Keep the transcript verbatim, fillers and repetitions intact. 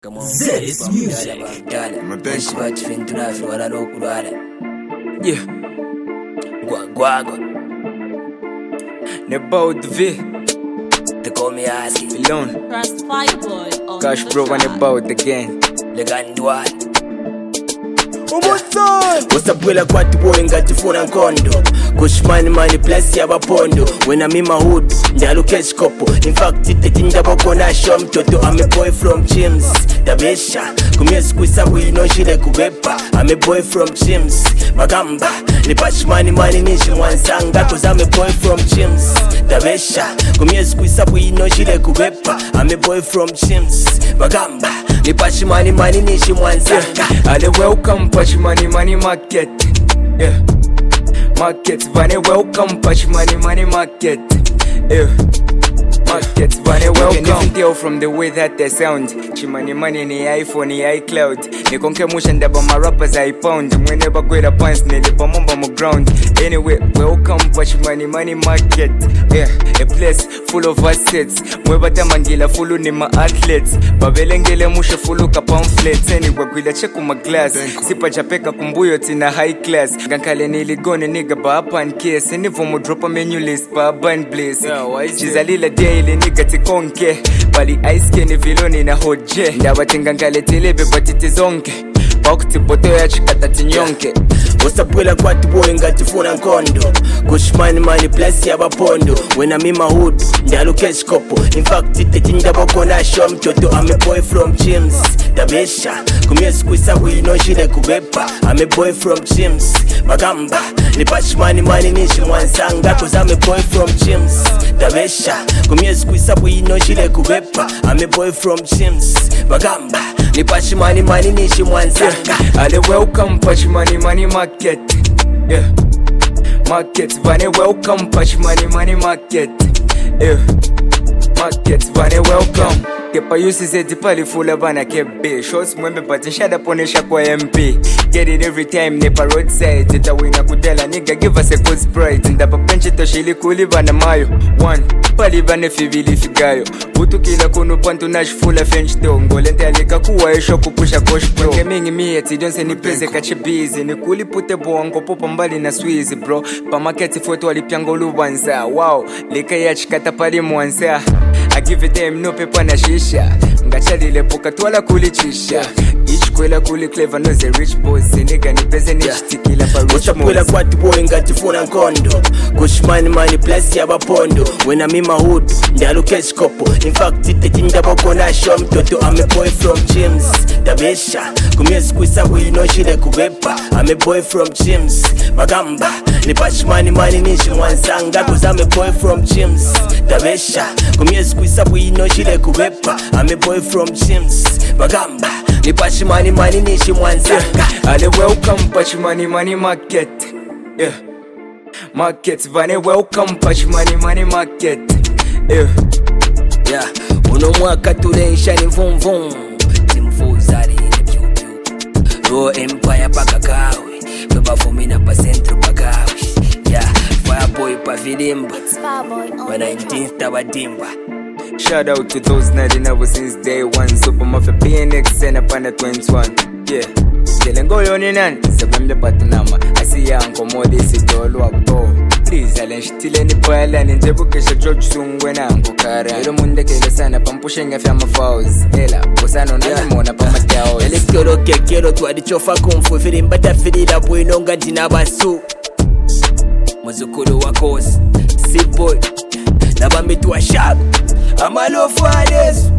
Come on, This music. But Fintura, if you want to know, yeah, Guaguago. About V, They call me Aski, alone. Trust Fireboy on Cash the bro and track. about again. Leganduan. Umuson! Usabwela kwati boy ngati funa nkondo Kushmani mani plus ya bapondo When I'm in my hood, ndalu cash kopo In fact, ite tinja boko na show mtoto I'm a boy from Chims Tabesha, kumye squeeza wino shile kubepa I'm a boy from Chims Magamba, ni pashmani mani nishi mwansanga Cause I'm a boy from Chims Tabesha, kumye squeeza wino shile kubepa I'm a boy from Chims Magamba, ni pashmani mani nishi mwansanga Ale welcome patch money money market. Yeah. Market vane welcome patch money money market. Yeah. Market vane welcome. You can even tell from the way that they sound. Chimani money ni iPhone ni iCloud. Ni konke musha ndaba my rappers I pound. Whenever kwela pants nilipa momba mo ground. Anyway, welcome patch money money market. Yeah. A place full of assets. Mwebata mangila full ni ma athletes. Babelengele musha full ka pamphlets. Anyway, kwila check my glass. Sipa japeka kumbuyo tina high class. Gankale niligone nigga ba upan case. Nivo mo drop a menu list ba ban blaze. Chizalila daily nigga tikonke. Bali ice keni viloni na hoje. Ndawa tingankale tilebe batiti zonke. Bakuti boto ya chikata tinyonke. Usabwela kwati boy ngati funa nkondo Kushmani mani plus ya bapondo When I'm in my hood, ndalu cash kopo In fact, ite tinja boko na show mtoto I'm a boy from Chims Tabesha, kumye squeeza wino shile kubepa I'm a boy from Chims Magamba, ni pashmani mani nishi mwansanga Cause I'm a boy from Chims Tabesha, kumye squeeza wino shile kubepa I'm a boy from Chims Magamba, ni pashmani mani nishi mwansanga Ale welcome patch money money market. Yeah. Market vane welcome patch money money market. Yeah. Market vane welcome. Kepa yusi zeti pali fula bana kebe. Shots mwembe pati shada ponesha kwa M P. Get it every time nepa roadside. Tita wina kudela nigga give us a good sprite. Ndapa penche toshili kuli bana mayo. One. Pali bane fivili figayo. Utu kila kunu pantu nash fula fench to. Ngolente alika kuwa esho kupusha kosh pro. Nke mingi mieti donse ni peze kache busy. Ni kuli pute bongo popo mbali na squeezy bro. Pa marketi foto walipiango lubanza. Wow. Lika ya chikata pali mwanza. I give it them no paper na shisha. Ngachalile poka twala kulichisha. Each kwela kuli clever knows the rich boys. Nigga ni peze ni chitikila pa rich Usabwela boys. kwati boy ngati funa nkondo Kushmani mani plus ya bapondo When I'm in my hood, ndalu cash kopo In fact, ite tinja boko na show mtoto I'm a boy from Chims Tabesha, kumye squeeza wino shile kubepa I'm a boy from Chims Magamba, ni pashmani mani nishi mwansanga Cause I'm a boy from Chims Tabesha, kumye squeeza wino shile kubepa I'm a boy from Chims Magamba, ni pashmani mani nishi mwansanga Ale welcome patch money money market. Yeah. Market vane welcome patch money money market. Yeah. Yeah, uno mwaka tulensha ni vum vum Timfuzari ni piu piu Raw Empire paka kawe Beba fumina pa centro pakawe Yeah, Fireboy pa vilimba Fireboy on Wa the nineteenth tabadimba Shout out to those ninety never since day one. Super Mafia P N X and up on the twenty-one. Yeah. Telengo yoni nani sebembe patunama. Asi yanko mode sitolo abo. Please alen shitile ni pala ni njebu kesha George Sungwe na anko kara. Ilo munde kele sana pampushe nga fya mafauz. Ela posano nani mona pa mataos. Ele kero ke kero tu adichofa kumfu Filimba ta filila buinonga jina basu Muzukulu wa kosi Siboy Naba mitu wa shabu Amalofu alesu